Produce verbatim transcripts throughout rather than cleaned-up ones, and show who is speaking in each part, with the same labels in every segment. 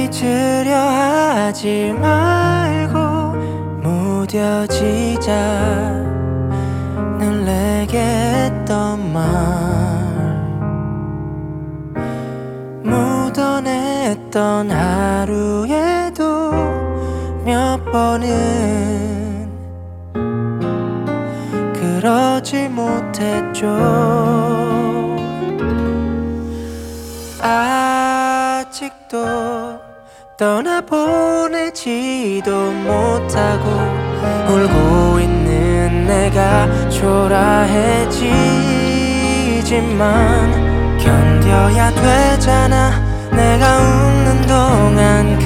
Speaker 1: 잊으려 하지 말고 무뎌지자. 늘 내게 했던 말 묻어냈던 하루에도 몇 번은 그러지 못했죠. 아직도 떠나보내지도 못하고 울고 있는 내가 초라해지지만 견뎌야 되잖아. 내가 웃는 동안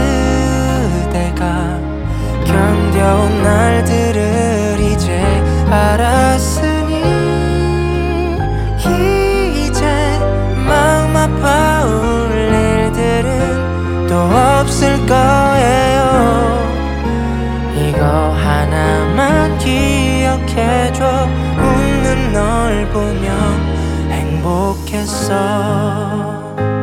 Speaker 1: 그대가 견뎌온 날들을 이제 알았으니 이제 마음 아파 울 일들은 또 없을 거예요. 이거 하나만 기억해줘. 웃는 널 보며 행복했어.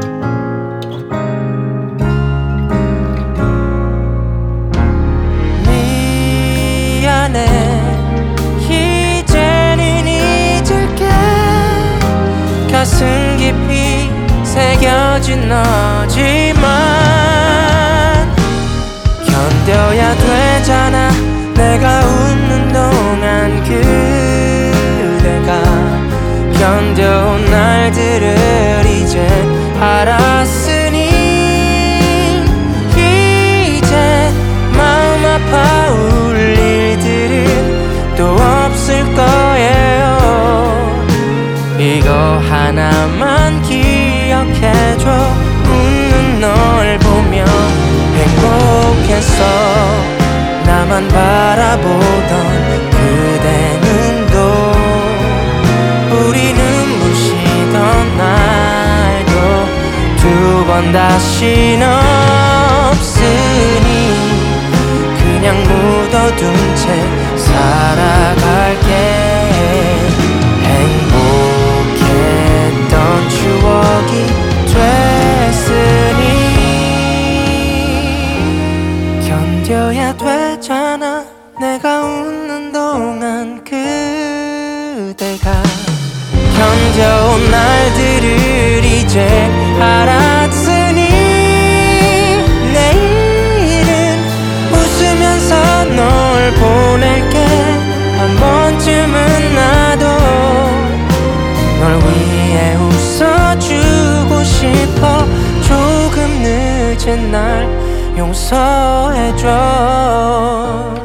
Speaker 1: 이제는 잊을게. 가슴 깊이 새겨진 너지만 견뎌야 되잖아. 내가 웃는 동안 그대가 견뎌온 날들을 이제 알았으니 이제 마음 아파 울 일들은 또 없을 거예요. 이거 하나만 기억해줘. 웃는 널 보며 행복했어. 나만 바라보던 그대 눈도 우리 눈부시던 날도 두 번 다신 없으니 그냥 묻어둔 채 살아갈게. 행복했던 추억이 됐으니 견뎌야 되잖아. 내가 웃는 동안 그대가 견뎌온 날들을 이제 알았으니 내일은 웃으면서 널 보낼게. 한 번쯤은 나도 널 위해 웃어주고 싶어. 조금 늦은 날 용서해줘.